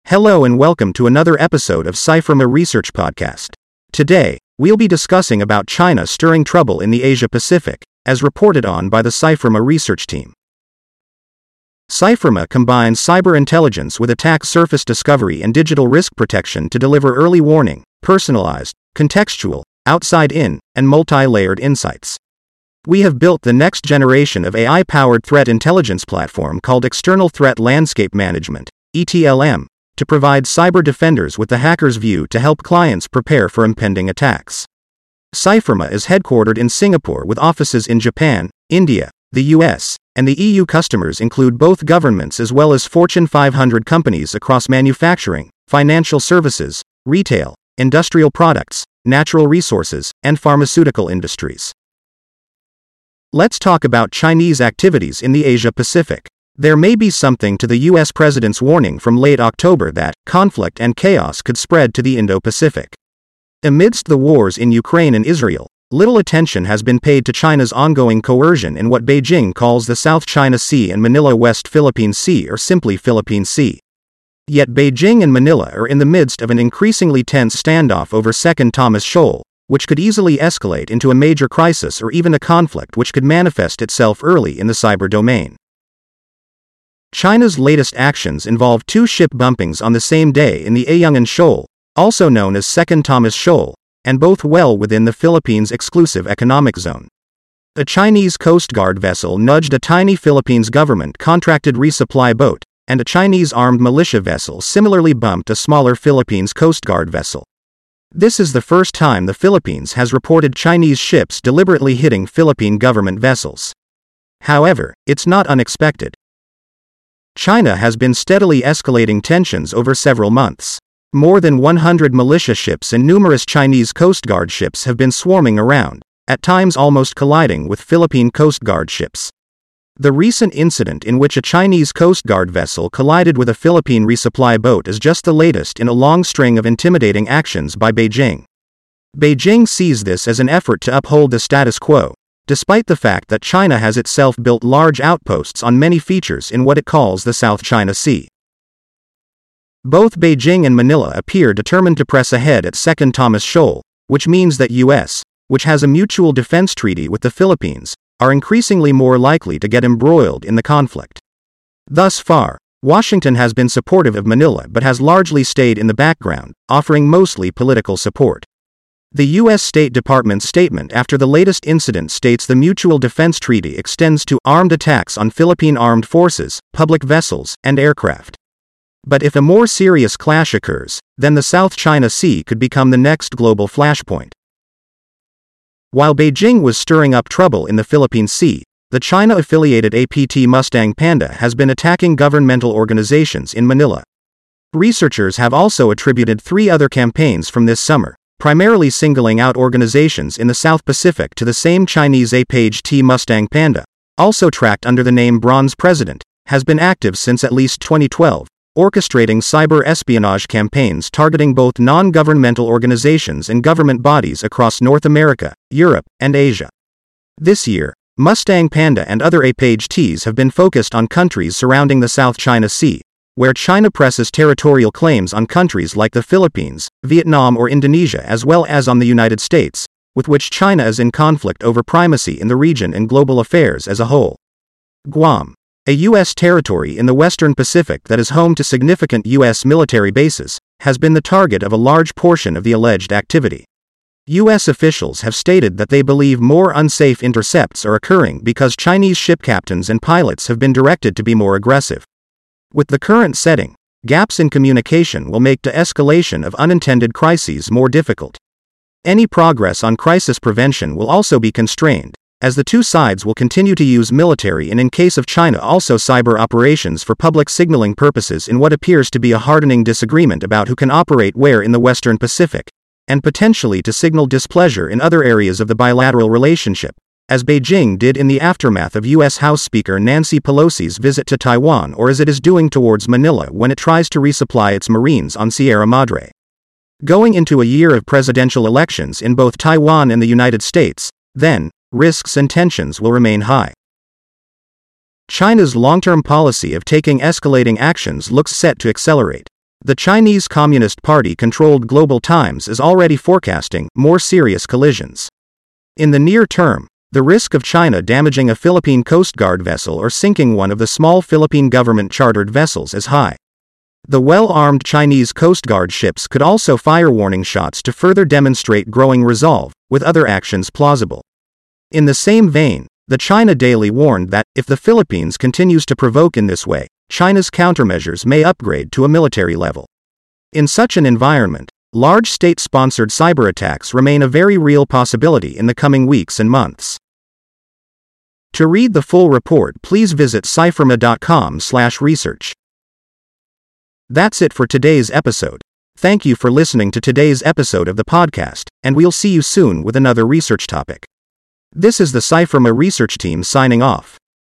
Hello and welcome to another episode of Cypherma Research Podcast. Today, we'll be discussing about China stirring trouble in the Asia-Pacific, as reported on by the Cypherma research team. Cypherma combines cyber intelligence with attack surface discovery and digital risk protection to deliver early warning, personalized, contextual, outside-in, and multi-layered insights. We have built the next generation of AI-powered threat intelligence platform called External Threat Landscape Management, ETLM, to provide cyber defenders with the hacker's view to help clients prepare for impending attacks. Cypherma is headquartered in Singapore with offices in Japan, India, the US, and the EU. Customers include both governments as well as Fortune 500 companies across manufacturing, financial services, retail, industrial products, natural resources, and pharmaceutical industries. Let's talk about Chinese activities in the Asia-Pacific. There may be something to the US president's warning from late October that conflict and chaos could spread to the Indo-Pacific. Amidst the wars in Ukraine and Israel, little attention has been paid to China's ongoing coercion in what Beijing calls the South China Sea and Manila West Philippine Sea, or simply Philippine Sea. Yet Beijing and Manila are in the midst of an increasingly tense standoff over Second Thomas Shoal, which could easily escalate into a major crisis or even a conflict which could manifest itself early in the cyber domain. China's latest actions involve two ship bumpings on the same day in the Ayungin Shoal, also known as Second Thomas Shoal, and both well within the Philippines' exclusive economic zone. A Chinese Coast Guard vessel nudged a tiny Philippines government-contracted resupply boat, and a Chinese armed militia vessel similarly bumped a smaller Philippines Coast Guard vessel. This is the first time the Philippines has reported Chinese ships deliberately hitting Philippine government vessels. However, it's not unexpected. China has been steadily escalating tensions over several months. More than 100 militia ships and numerous Chinese Coast Guard ships have been swarming around, at times almost colliding with Philippine Coast Guard ships. The recent incident in which a Chinese Coast Guard vessel collided with a Philippine resupply boat is just the latest in a long string of intimidating actions by Beijing. Beijing sees this as an effort to uphold the status quo, despite the fact that China has itself built large outposts on many features in what it calls the South China Sea. Both Beijing and Manila appear determined to press ahead at Second Thomas Shoal, which means that US, which has a mutual defense treaty with the Philippines, are increasingly more likely to get embroiled in the conflict. Thus far, Washington has been supportive of Manila but has largely stayed in the background, offering mostly political support. The U.S. State Department's statement after the latest incident states the Mutual Defense Treaty extends to armed attacks on Philippine armed forces, public vessels, and aircraft. But if a more serious clash occurs, then the South China Sea could become the next global flashpoint. While Beijing was stirring up trouble in the Philippine Sea, the China-affiliated APT Mustang Panda has been attacking governmental organizations in Manila. Researchers have also attributed 3 other campaigns from this summer, primarily singling out organizations in the South Pacific to the same Chinese APT Mustang Panda, also tracked under the name Bronze President, has been active since at least 2012, orchestrating cyber espionage campaigns targeting both non-governmental organizations and government bodies across North America, Europe, and Asia. This year, Mustang Panda and other APTs have been focused on countries surrounding the South China Sea, where China presses territorial claims on countries like the Philippines, Vietnam or Indonesia, as well as on the United States, with which China is in conflict over primacy in the region and global affairs as a whole. Guam, a U.S. territory in the Western Pacific that is home to significant U.S. military bases, has been the target of a large portion of the alleged activity. U.S. officials have stated that they believe more unsafe intercepts are occurring because Chinese ship captains and pilots have been directed to be more aggressive. With the current setting, gaps in communication will make de-escalation of unintended crises more difficult. Any progress on crisis prevention will also be constrained, as the two sides will continue to use military and, in case of China, also cyber operations for public signaling purposes in what appears to be a hardening disagreement about who can operate where in the Western Pacific, and potentially to signal displeasure in other areas of the bilateral relationship, as Beijing did in the aftermath of U.S. House Speaker Nancy Pelosi's visit to Taiwan, or as it is doing towards Manila when it tries to resupply its Marines on Sierra Madre. Going into a year of presidential elections in both Taiwan and the United States, then, risks and tensions will remain high. China's long-term policy of taking escalating actions looks set to accelerate. The Chinese Communist Party-controlled Global Times is already forecasting more serious collisions. In the near term, the risk of China damaging a Philippine Coast Guard vessel or sinking one of the small Philippine government-chartered vessels is high. The well-armed Chinese Coast Guard ships could also fire warning shots to further demonstrate growing resolve, with other actions plausible. In the same vein, the China Daily warned that, if the Philippines continues to provoke in this way, China's countermeasures may upgrade to a military level. In such an environment, large state-sponsored cyberattacks remain a very real possibility in the coming weeks and months. To read the full report, please visit cypherma.com/research. That's it for today's episode. Thank you for listening to today's episode of the podcast, and we'll see you soon with another research topic. This is the Cypherma research team signing off.